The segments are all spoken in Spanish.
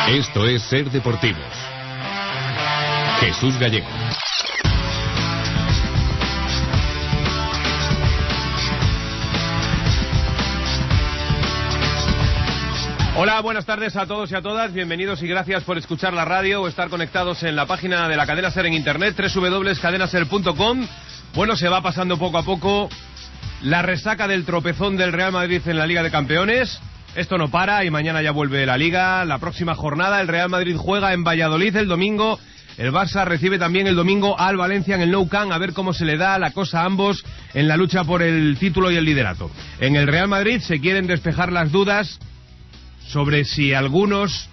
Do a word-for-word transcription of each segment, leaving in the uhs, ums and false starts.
Esto es Ser Deportivos. Jesús Gallego. Hola, buenas tardes a todos y a todas, bienvenidos y gracias por escuchar la radio o estar conectados en la página de la Cadena Ser en internet, doble u doble u doble u punto cadena ser punto com. Bueno, se va pasando poco a poco la resaca del tropezón del Real Madrid en la Liga de Campeones. Esto no para y mañana ya vuelve la Liga. La próxima jornada el Real Madrid juega en Valladolid el domingo. El Barça recibe también el domingo al Valencia en el Nou Camp, a ver cómo se le da la cosa a ambos en la lucha por el título y el liderato. En el Real Madrid se quieren despejar las dudas sobre si algunos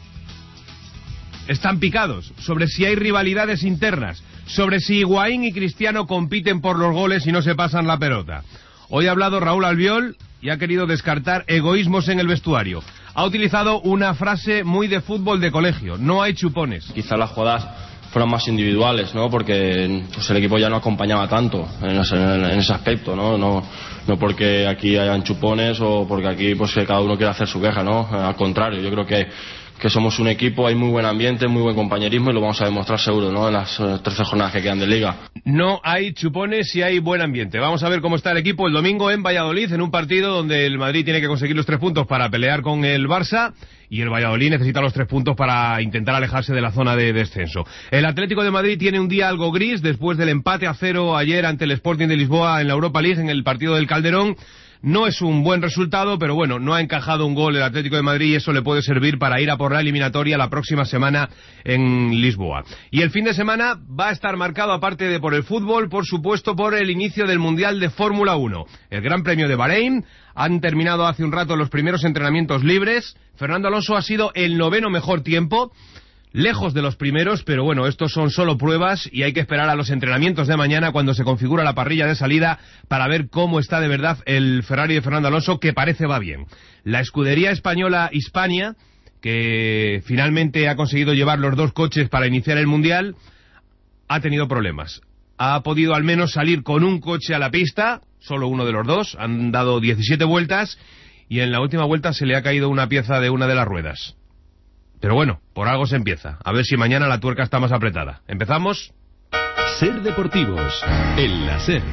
están picados, sobre si hay rivalidades internas, sobre si Higuaín y Cristiano compiten por los goles y no se pasan la pelota. Hoy ha hablado Raúl Albiol y ha querido descartar egoísmos en el vestuario. Ha utilizado una frase muy de fútbol de colegio: no hay chupones. Quizás las jugadas fueron más individuales, ¿no? Porque pues, el equipo ya no acompañaba tanto en ese, en ese aspecto, ¿no? No, no porque aquí hayan chupones o porque aquí pues que cada uno quiera hacer su queja, ¿no? Al contrario, yo creo que que somos un equipo, hay muy buen ambiente, muy buen compañerismo y lo vamos a demostrar seguro, ¿no? En las uh, trece jornadas que quedan de Liga. No hay chupones y hay buen ambiente. Vamos a ver cómo está el equipo el domingo en Valladolid, en un partido donde el Madrid tiene que conseguir los tres puntos para pelear con el Barça y el Valladolid necesita los tres puntos para intentar alejarse de la zona de descenso. El Atlético de Madrid tiene un día algo gris después del empate a cero ayer ante el Sporting de Lisboa en la Europa League, en el partido del Calderón. No es un buen resultado, pero bueno, no ha encajado un gol el Atlético de Madrid y eso le puede servir para ir a por la eliminatoria la próxima semana en Lisboa. Y el fin de semana va a estar marcado, aparte de por el fútbol, por supuesto por el inicio del Mundial de Fórmula uno. El Gran Premio de Bahrein, han terminado hace un rato los primeros entrenamientos libres. Fernando Alonso ha sido el noveno mejor tiempo, lejos de los primeros, pero bueno, estos son solo pruebas y hay que esperar a los entrenamientos de mañana cuando se configura la parrilla de salida para ver cómo está de verdad el Ferrari de Fernando Alonso, que parece va bien. La escudería española Hispania, que finalmente ha conseguido llevar los dos coches para iniciar el Mundial, ha tenido problemas. Ha podido al menos salir con un coche a la pista, solo uno de los dos, han dado diecisiete vueltas y en la última vuelta se le ha caído una pieza de una de las ruedas. Pero bueno, por algo se empieza. A ver si mañana la tuerca está más apretada. ¿Empezamos? Ser Deportivos, en la Ser.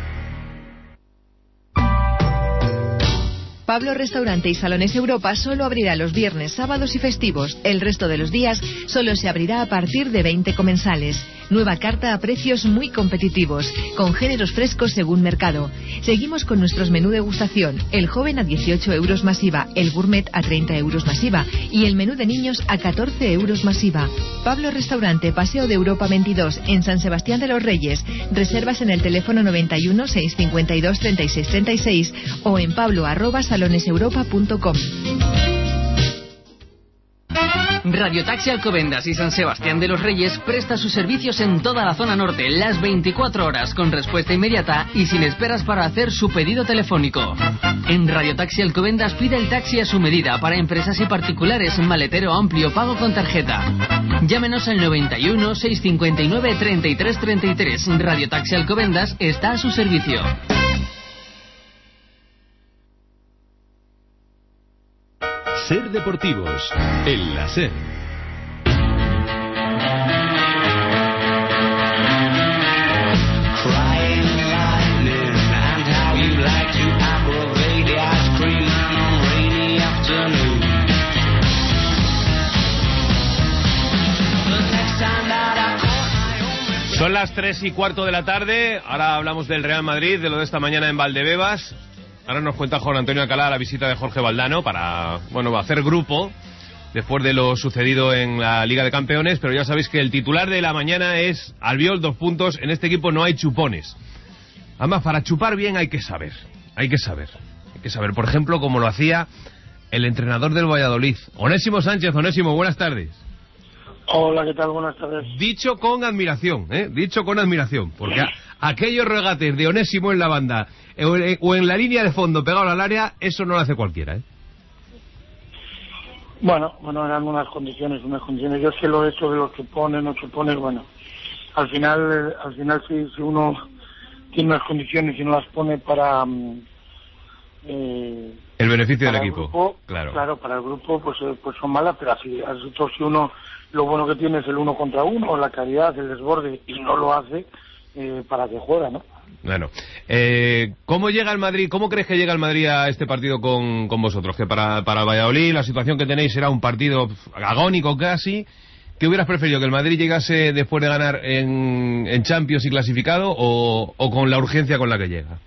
Pablo Restaurante y Salones Europa solo abrirá los viernes, sábados y festivos. El resto de los días solo se abrirá a partir de veinte comensales. Nueva carta a precios muy competitivos, con géneros frescos según mercado. Seguimos con nuestros menú degustación. El joven a dieciocho euros más I V A, el gourmet a treinta euros más I V A y el menú de niños a catorce euros más I V A. Pablo Restaurante, Paseo de Europa veintidós, en San Sebastián de los Reyes. Reservas en el teléfono noventa y uno, seiscientos cincuenta y dos, treinta y seis treinta y seis o en pablo arroba salones europa punto com. Radio Taxi Alcobendas y San Sebastián de los Reyes presta sus servicios en toda la zona norte, las veinticuatro horas, con respuesta inmediata y sin esperas para hacer su pedido telefónico. En Radio Taxi Alcobendas pide el taxi a su medida para empresas y particulares, maletero amplio, pago con tarjeta. Llámenos al noventa y uno, seiscientos cincuenta y nueve, treinta y tres treinta y tres. Radio Taxi Alcobendas está a su servicio. Ser Deportivos, en la Ser. Son las tres y cuarto de la tarde, ahora hablamos del Real Madrid, de lo de esta mañana en Valdebebas. Ahora nos cuenta Juan Antonio Alcalá la visita de Jorge Valdano para, bueno, hacer grupo después de lo sucedido en la Liga de Campeones, pero ya sabéis que el titular de la mañana es Albiol, dos puntos, en este equipo no hay chupones. Además, para chupar bien hay que saber, hay que saber, hay que saber, por ejemplo, como lo hacía el entrenador del Valladolid, Onésimo Sánchez. Onésimo, buenas tardes. Hola, ¿qué tal? Buenas tardes. Dicho con admiración, ¿eh? Dicho con admiración, porque a, aquellos regates de Onésimo en la banda o en, o en la línea de fondo pegado al área, eso no lo hace cualquiera, ¿eh? Bueno, bueno, eran unas condiciones, unas condiciones. Yo sé lo de hecho de los chupones, no chupones, bueno, al final, al final si, si uno tiene unas condiciones y no las pone para, eh, El beneficio para del el equipo, grupo, claro. Claro, para el grupo pues eh, pues son malas, pero así, así todo, si uno, lo bueno que tiene es el uno contra uno, la calidad, el desborde, y no lo hace, eh, para que juega, ¿no? Bueno, eh, ¿cómo llega el Madrid? ¿Cómo crees que llega el Madrid a este partido con, con vosotros? Que para, para Valladolid la situación que tenéis será un partido agónico casi. ¿Qué hubieras preferido? ¿Que el Madrid llegase después de ganar en, en Champions y clasificado o, o con la urgencia con la que llega?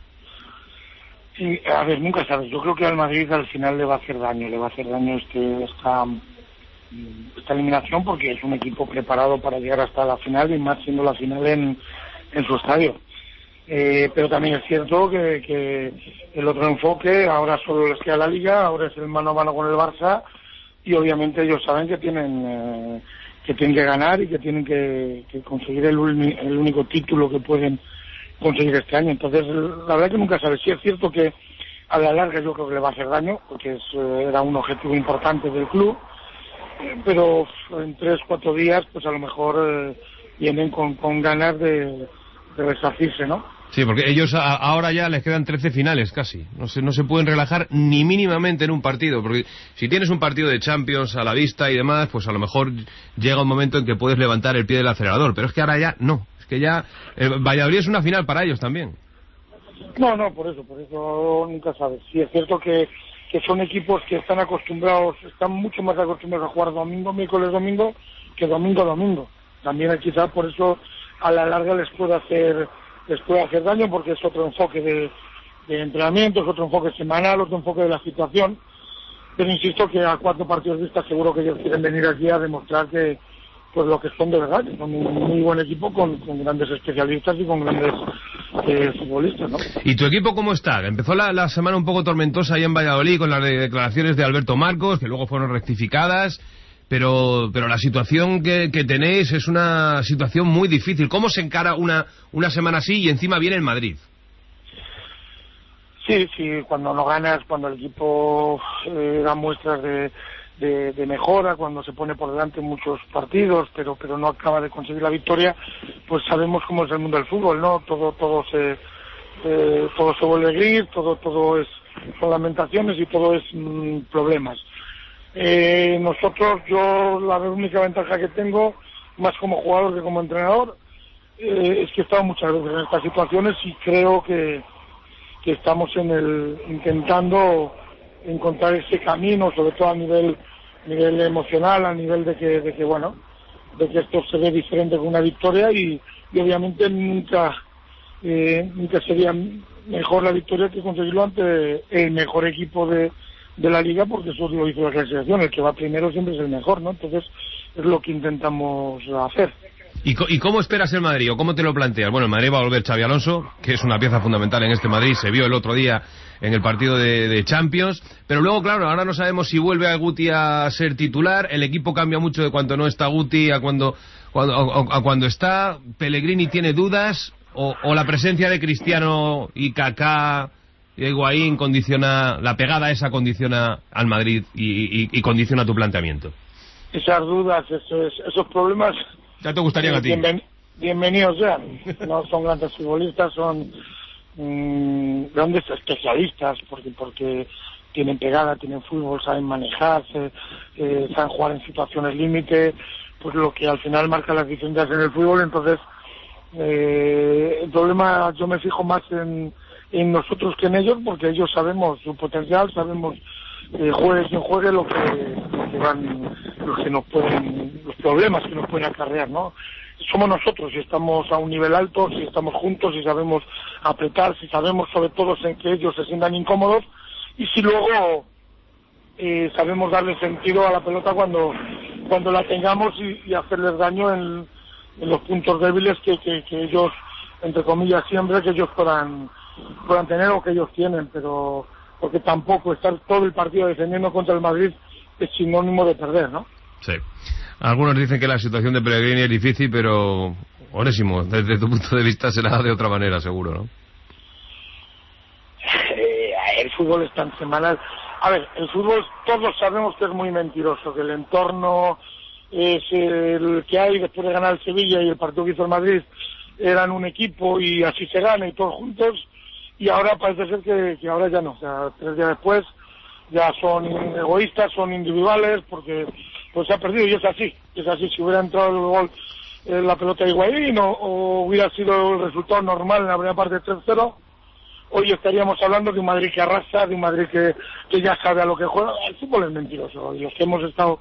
Sí, a ver, nunca sabes. Yo creo que al Madrid al final le va a hacer daño, le va a hacer daño este esta, esta eliminación, porque es un equipo preparado para llegar hasta la final, y más siendo la final en, en su estadio. Eh, pero también es cierto que, que el otro enfoque, ahora solo les queda la Liga, ahora es el mano a mano con el Barça, y obviamente ellos saben que tienen eh, que tienen que ganar y que tienen que, que conseguir el, uni, el único título que pueden conseguir este año. Entonces, la verdad que nunca sabes. Sí es cierto que a la larga yo creo que le va a hacer daño, porque es, era un objetivo importante del club, pero en tres, cuatro días, pues a lo mejor eh, vienen con, con ganas de, de resarcirse, ¿no? Sí, porque ellos a, ahora ya les quedan trece finales casi. No se, no se pueden relajar ni mínimamente en un partido, porque si tienes un partido de Champions a la vista y demás, pues a lo mejor llega un momento en que puedes levantar el pie del acelerador, pero es que ahora ya no. Es que ya eh, Valladolid es una final para ellos también. No, no, por eso, por eso nunca sabes. Sí, es cierto que, que son equipos que están acostumbrados, están mucho más acostumbrados a jugar domingo, miércoles, domingo, que domingo, domingo. También quizás por eso a la larga les puede hacer les puede hacer daño, porque es otro enfoque de, de entrenamiento, es otro enfoque semanal, otro enfoque de la situación. Pero insisto que a cuatro partidos de vista seguro que ellos quieren venir aquí a demostrar que pues lo que son de verdad, que son un muy buen equipo con, con grandes especialistas y con grandes eh, futbolistas, ¿no? ¿Y tu equipo cómo está? Empezó la, la semana un poco tormentosa ahí en Valladolid con las de declaraciones de Alberto Marcos, que luego fueron rectificadas, pero pero la situación que, que tenéis es una situación muy difícil. ¿Cómo se encara una, una semana así y encima viene el Madrid? Sí, sí, cuando no ganas, cuando el equipo eh, da muestras de De, de mejora, cuando se pone por delante en muchos partidos, pero pero no acaba de conseguir la victoria, pues sabemos cómo es el mundo del fútbol, ¿no? Todo todo se eh, todo se vuelve gris, todo todo es son lamentaciones y todo es mmm, problemas. Eh, nosotros, yo la única ventaja que tengo, más como jugador que como entrenador, eh, es que he estado muchas veces en estas situaciones y creo que que estamos en el intentando encontrar ese camino, sobre todo a nivel nivel emocional, a nivel de que de que bueno, de que esto se ve diferente con una victoria, y, y obviamente nunca eh, nunca sería mejor la victoria que conseguirlo ante el mejor equipo de, de la liga, porque eso lo hizo la clasificación, el que va primero siempre es el mejor, ¿no? Entonces es lo que intentamos hacer. ¿Y, ¿Y cómo esperas el Madrid o cómo te lo planteas? Bueno, el Madrid va a volver Xabi Alonso, que es una pieza fundamental en este Madrid, se vio el otro día en el partido de, de Champions, pero luego, claro, ahora no sabemos si vuelve a Guti a ser titular, el equipo cambia mucho de cuando no está Guti a cuando, cuando, a, a cuando está, Pellegrini tiene dudas, o, o la presencia de Cristiano y Kaká y Higuaín condiciona, la pegada esa condiciona al Madrid y, y, y condiciona tu planteamiento. Esas dudas, esos, esos problemas... Ya te gustaría a ti. Bienven, bienvenidos sean. No son grandes futbolistas, son mmm, grandes especialistas, porque porque tienen pegada, tienen fútbol, saben manejarse, eh, saben jugar en situaciones límite, pues lo que al final marca las diferencias en el fútbol. Entonces, eh, el problema, yo me fijo más en, en nosotros que en ellos, porque ellos sabemos su potencial, sabemos eh, juegue sin juegue lo que, lo que van, los que nos pueden, los problemas que nos pueden acarrear, ¿no? Somos nosotros, si estamos a un nivel alto, si estamos juntos, si sabemos apretar, si sabemos sobre todo en que ellos se sientan incómodos, y si luego eh, sabemos darle sentido a la pelota cuando cuando la tengamos y, y hacerles daño en, en los puntos débiles que, que, que ellos, entre comillas siempre, que ellos puedan puedan tener o que ellos tienen, pero porque tampoco estar todo el partido defendiendo contra el Madrid es sinónimo de perder, ¿no? Sí. Algunos dicen que la situación de Pellegrini es difícil, pero Onésimo, desde tu punto de vista será de otra manera, seguro, ¿no? Eh, el fútbol es tan semanal. A ver, el fútbol todos sabemos que es muy mentiroso, que el entorno es el que hay después de ganar el Sevilla y el partido que hizo el Madrid eran un equipo y así se gana y todos juntos. y ahora parece ser que, que ahora ya no, o sea, tres días después ya son egoístas, son individuales, porque pues se ha perdido, y es así, es así. Si hubiera entrado el gol en la pelota de Higuaín o, o hubiera sido el resultado normal en la primera parte tres cero, hoy estaríamos hablando de un Madrid que arrasa, de un Madrid que, que ya sabe a lo que juega. El fútbol es mentiroso, y los que hemos estado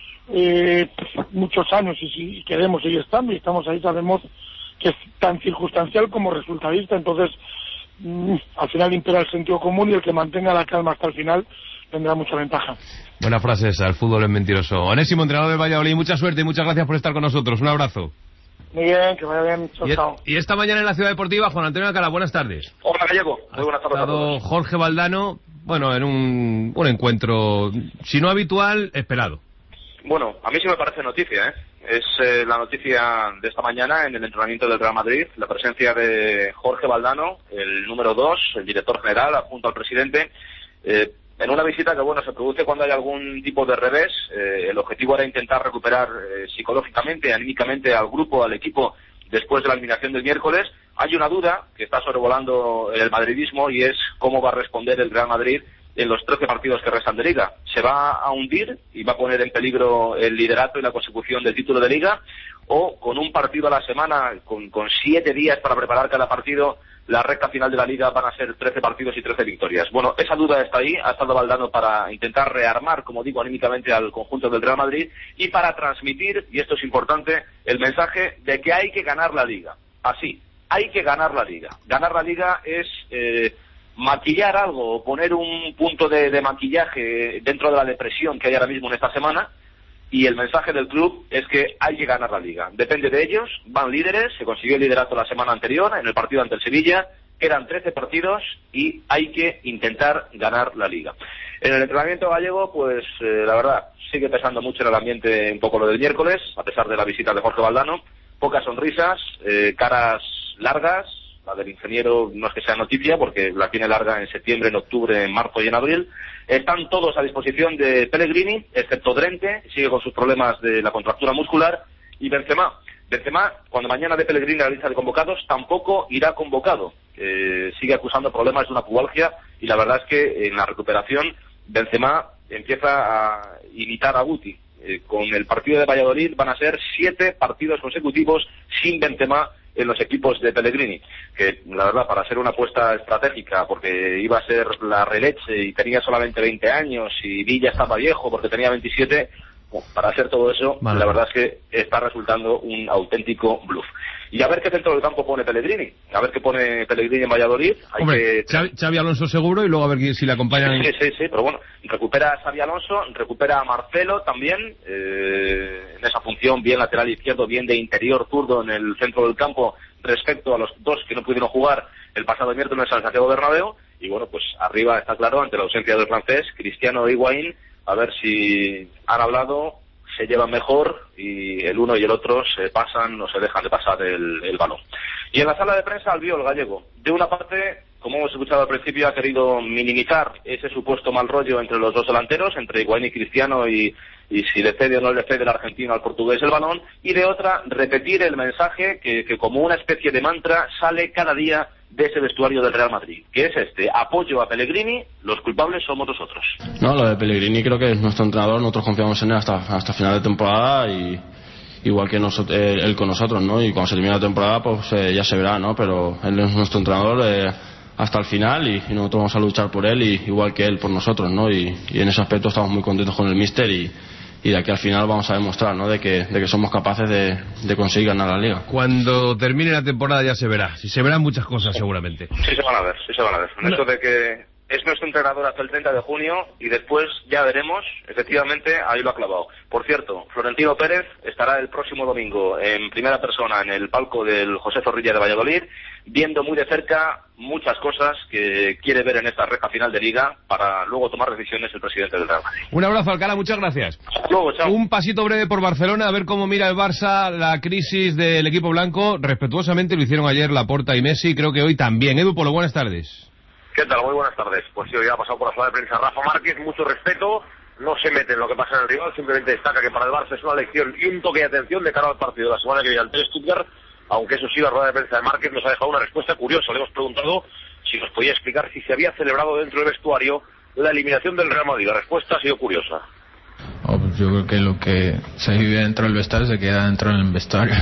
eh, muchos años y si queremos seguir estando y estamos ahí, sabemos que es tan circunstancial como resultadista. Entonces mmm, al final impera el sentido común, y el que mantenga la calma hasta el final tendrá mucha ventaja. Buena frase esa, el fútbol es mentiroso. Onésimo, entrenador del Valladolid, mucha suerte y muchas gracias por estar con nosotros. Un abrazo. Muy bien, que vaya bien. Chao, y, chao. Y esta mañana en la Ciudad Deportiva, Juan Antonio Alcalá, buenas tardes. Hola, Gallego. Muy buenas tardes a todos. Jorge Valdano, bueno, en un, un encuentro, si no habitual, esperado. Bueno, a mí sí me parece noticia, ¿eh? Es eh, la noticia de esta mañana en el entrenamiento del Real Madrid, la presencia de Jorge Valdano, el número dos, el director general, junto al presidente, eh, en una visita que, bueno, se produce cuando hay algún tipo de revés. Eh, el objetivo era intentar recuperar eh, psicológicamente, anímicamente al grupo, al equipo, después de la eliminación del miércoles. Hay una duda que está sobrevolando el madridismo, y es cómo va a responder el Real Madrid en los trece partidos que restan de Liga. ¿Se va a hundir y va a poner en peligro el liderato y la consecución del título de Liga? ¿O con un partido a la semana, con, con siete días para preparar cada partido, la recta final de la Liga van a ser trece partidos y trece victorias? Bueno, esa duda está ahí, ha estado Valdano para intentar rearmar, como digo, anímicamente al conjunto del Real Madrid, y para transmitir, y esto es importante, el mensaje de que hay que ganar la Liga. Así, hay que ganar la Liga. Ganar la Liga es eh, maquillar algo, o poner un punto de, de maquillaje dentro de la depresión que hay ahora mismo en esta semana. Y el mensaje del club es que hay que ganar la Liga. Depende de ellos, van líderes, se consiguió el liderato la semana anterior en el partido ante el Sevilla, quedan trece partidos y hay que intentar ganar la Liga. En el entrenamiento gallego, pues eh, la verdad, sigue pesando mucho en el ambiente un poco lo del miércoles, a pesar de la visita de Jorge Valdano. Pocas sonrisas, eh, caras largas. La del ingeniero no es que sea noticia, porque la tiene larga en septiembre, en octubre, en marzo y en abril. Están todos a disposición de Pellegrini, excepto Drente, sigue con sus problemas de la contractura muscular, y Benzema. Benzema, cuando mañana de Pellegrini la lista de convocados, tampoco irá convocado. Eh, sigue acusando problemas de una pubalgia, y la verdad es que en la recuperación Benzema empieza a imitar a Guti. Eh, con el partido de Valladolid van a ser siete partidos consecutivos sin Benzema en los equipos de Pellegrini, que la verdad, para ser una apuesta estratégica, porque iba a ser la releche y tenía solamente veinte años y Villa estaba viejo porque tenía veintisiete, bueno, para hacer todo eso, vale, la verdad es que está resultando un auténtico bluff. Y a ver qué centro del campo pone Pellegrini, a ver qué pone Pellegrini en Valladolid. Hay Hombre, que... Xavi, Xavi Alonso seguro, y luego a ver si le acompañan. Sí, sí, sí, sí, pero bueno, recupera a Xavi Alonso, recupera a Marcelo también, eh, en esa función, bien lateral izquierdo, bien de interior zurdo en el centro del campo, respecto a los dos que no pudieron jugar el pasado miércoles en el Santiago Bernabéu. Y bueno, pues arriba está claro, ante la ausencia del francés, Cristiano e Higuaín, a ver si han hablado, se llevan mejor y el uno y el otro se pasan o se dejan de pasar el, el balón. Y en la sala de prensa, Albiol Gallego, de una parte, como hemos escuchado al principio, ha querido minimizar ese supuesto mal rollo entre los dos delanteros, entre Higuaín y Cristiano, y, y si le cede o no le cede el argentino al portugués el balón, y de otra, repetir el mensaje que, que como una especie de mantra sale cada día de ese vestuario del Real Madrid, que es este: apoyo a Pellegrini, los culpables somos nosotros. No, lo de Pellegrini creo que es nuestro entrenador, nosotros confiamos en él hasta, hasta final de temporada, y igual que nosotros, eh, él con nosotros, ¿no? Y cuando se termine la temporada, pues eh, ya se verá, ¿no? Pero él es nuestro entrenador eh, hasta el final, y, y nosotros vamos a luchar por él, y igual que él por nosotros, ¿no? Y, y en ese aspecto estamos muy contentos con el míster, y y de aquí al final vamos a demostrar, ¿no?, de que, de que somos capaces de, de conseguir ganar la Liga. Cuando termine la temporada ya se verá, si se verán muchas cosas seguramente. Sí se van a ver, sí se van a ver. En no. Esto de que es nuestro entrenador hasta el treinta de junio y después ya veremos, efectivamente, ahí lo ha clavado. Por cierto, Florentino Pérez estará el próximo domingo en primera persona en el palco del José Zorrilla de Valladolid, viendo muy de cerca muchas cosas que quiere ver en esta recta final de Liga para luego tomar decisiones el presidente del Real Madrid. Un abrazo, Alcalá, muchas gracias. Luego, chao. Un pasito breve por Barcelona, a ver cómo mira el Barça la crisis del equipo blanco. Respetuosamente lo hicieron ayer Laporta y Messi, creo que hoy también. Edu Polo, buenas tardes. ¿Qué tal? Muy buenas tardes. Pues sí, hoy ha pasado por la sala de prensa Rafa Márquez, mucho respeto, no se mete en lo que pasa en el rival, simplemente destaca que para el Barça es una lección y un toque de atención de cara al partido de la semana que viene ante el Stuttgart, aunque eso sí, la rueda de prensa de Márquez nos ha dejado una respuesta curiosa. Le hemos preguntado si nos podía explicar si se había celebrado dentro del vestuario la eliminación del Real Madrid. La respuesta ha sido curiosa. Oh, pues yo creo que lo que se vive dentro del vestuario se queda dentro del vestuario.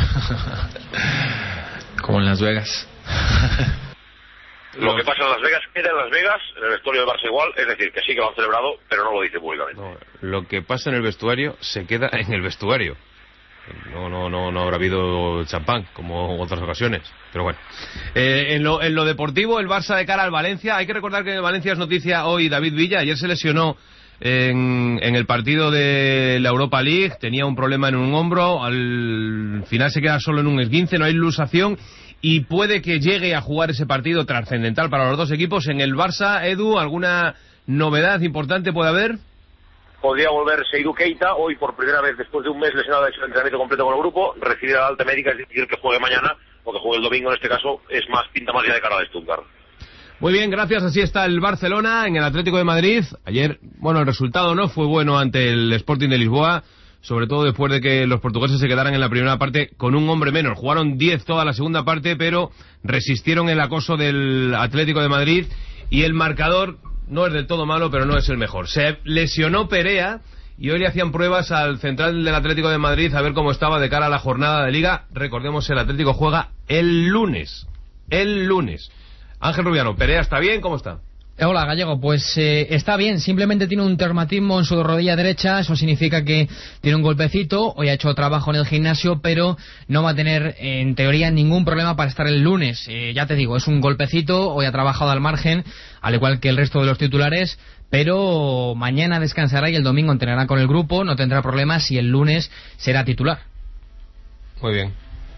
Como en Las Vegas. Lo que pasa en Las Vegas queda en Las Vegas, en el vestuario de Barça igual, es decir, que sí que lo han celebrado, pero no lo dice públicamente. No, lo que pasa en el vestuario se queda en el vestuario. No, no, no, no habrá habido champán como en otras ocasiones, pero bueno. Eh, en, lo, en lo deportivo, el Barça de cara al Valencia. Hay que recordar que en Valencia es noticia hoy David Villa. Ayer se lesionó en, en el partido de la Europa League, tenía un problema en un hombro, al final se queda solo en un esguince, no hay luxación y puede que llegue a jugar ese partido trascendental para los dos equipos. En el Barça, Edu, ¿alguna novedad importante puede haber? Podría volver Seydou Keita, hoy por primera vez después de un mes lesionado, ha hecho el entrenamiento completo con el grupo, recibir la alta médica, es difícil que juegue mañana, o que juegue el domingo en este caso, es más pinta más ya de cara de Stuttgart. Muy bien, gracias. Así está el Barcelona en el Atlético de Madrid. Ayer, bueno, el resultado no fue bueno ante el Sporting de Lisboa, sobre todo después de que los portugueses se quedaran en la primera parte con un hombre menos. Jugaron diez toda la segunda parte, pero resistieron el acoso del Atlético de Madrid y el marcador no es del todo malo, pero no es el mejor. Se lesionó Perea y hoy le hacían pruebas al central del Atlético de Madrid a ver cómo estaba de cara a la jornada de Liga. Recordemos, el Atlético juega el lunes. El lunes. Ángel Rubiano, ¿Perea está bien? ¿Cómo está? Hola, Gallego, pues eh, está bien, simplemente tiene un traumatismo en su rodilla derecha, eso significa que tiene un golpecito, hoy ha hecho trabajo en el gimnasio, pero no va a tener, en teoría, ningún problema para estar el lunes. Eh, ya te digo, es un golpecito, hoy ha trabajado al margen, al igual que el resto de los titulares, pero mañana descansará y el domingo entrenará con el grupo, no tendrá problemas y el lunes será titular. Muy bien.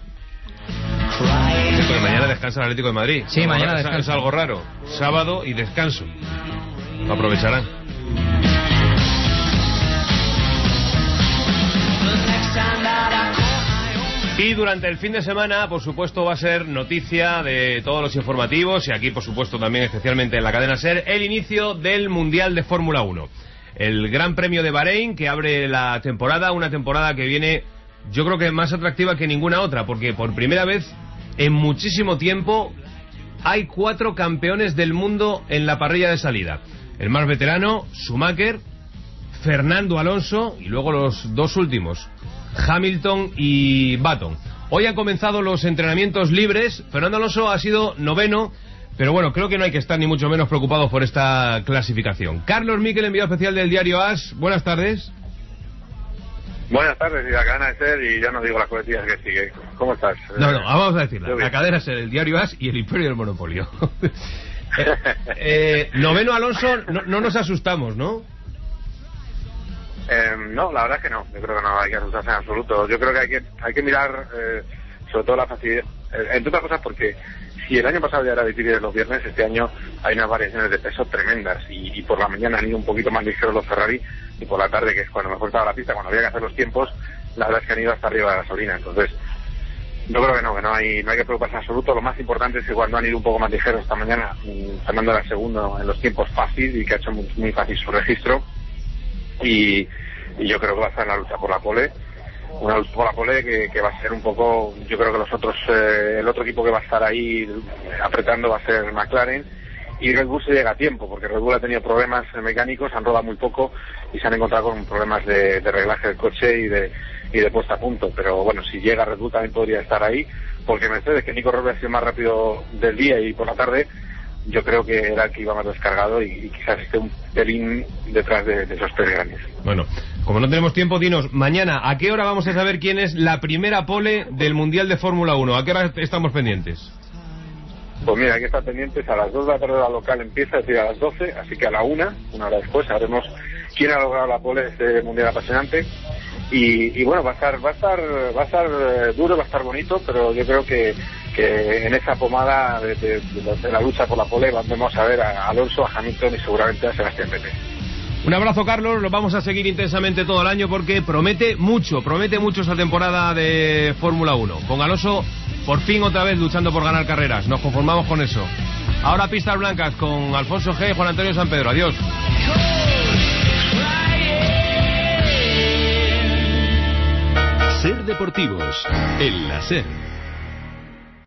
Porque mañana descansa el Atlético de Madrid. Sí, mañana descansa. Es algo raro. Sábado y descanso. Lo aprovecharán. Y durante el fin de semana, por supuesto, va a ser noticia de todos los informativos, y aquí, por supuesto, también especialmente en la cadena SER, el inicio del Mundial de Fórmula uno. El Gran Premio de Bahrein, que abre la temporada, una temporada que viene, yo creo que más atractiva que ninguna otra, porque por primera vez en muchísimo tiempo hay cuatro campeones del mundo en la parrilla de salida. El más veterano, Schumacher, Fernando Alonso y luego los dos últimos, Hamilton y Button. Hoy han comenzado los entrenamientos libres. Fernando Alonso ha sido noveno, pero bueno, creo que no hay que estar ni mucho menos preocupados por esta clasificación. Carlos Miquel, enviado especial del diario AS, buenas tardes. Buenas tardes, y la cadena SER, y ya no digo las coletillas que sigue. ¿Cómo estás? No, no, vamos a decirla. La cadena SER, el diario AS y el Imperio del Monopolio. eh, eh, noveno Alonso, no, no nos asustamos, ¿no? Eh, no, la verdad es que no. Yo creo que no hay que asustarse en absoluto. Yo creo que hay que, hay que mirar eh, sobre todo la facilidad. Eh, entre otras cosas porque si el año pasado ya era difícil los viernes, este año hay unas variaciones de peso tremendas, y, y por la mañana han ido un poquito más ligeros los Ferrari, y por la tarde, que es cuando mejor estaba la pista, cuando había que hacer los tiempos, la verdad es que han ido hasta arriba de la gasolina. Entonces yo creo que no, que no hay, no hay que preocuparse en absoluto. Lo más importante es que cuando han ido un poco más ligeros esta mañana, Fernando era segundo en los tiempos fácil y que ha hecho muy, muy fácil su registro, y, y yo creo que va a estar en la lucha por la pole, una lucha por la pole que, que va a ser un poco, yo creo que los otros, eh, el otro equipo que va a estar ahí apretando va a ser McLaren, y Red Bull se llega a tiempo, porque Red Bull ha tenido problemas mecánicos, han rodado muy poco y se han encontrado con problemas de, de reglaje del coche y de, y de puesta a punto. Pero bueno, si llega Red Bull también podría estar ahí, porque Mercedes, que Nico Rosberg ha sido más rápido del día y por la tarde, yo creo que era el que iba más descargado, y, y quizás esté un pelín detrás de, de esos tres grandes. Bueno, como no tenemos tiempo, dinos, mañana, ¿a qué hora vamos a saber quién es la primera pole del Mundial de Fórmula uno? ¿A qué hora estamos pendientes? Pues mira, hay que estar pendientes. A las dos de la tarde la local empieza, es decir, a las doce, así que a la una, una hora después, sabremos quién ha logrado la pole de este mundial apasionante. Y, y bueno, va a estar, va a estar, va a estar eh, duro, va a estar bonito, pero yo creo que, que en esa pomada de, de, de, de la lucha por la pole vamos a ver a Alonso, a Hamilton y seguramente a Sebastián Vettel. Un abrazo, Carlos, lo vamos a seguir intensamente todo el año porque promete mucho, promete mucho esa temporada de Fórmula uno. Con Alonso por fin otra vez luchando por ganar carreras, nos conformamos con eso. Ahora pistas blancas con Alfonso G y Juan Antonio San Pedro, adiós. SER Deportivos, en la SER.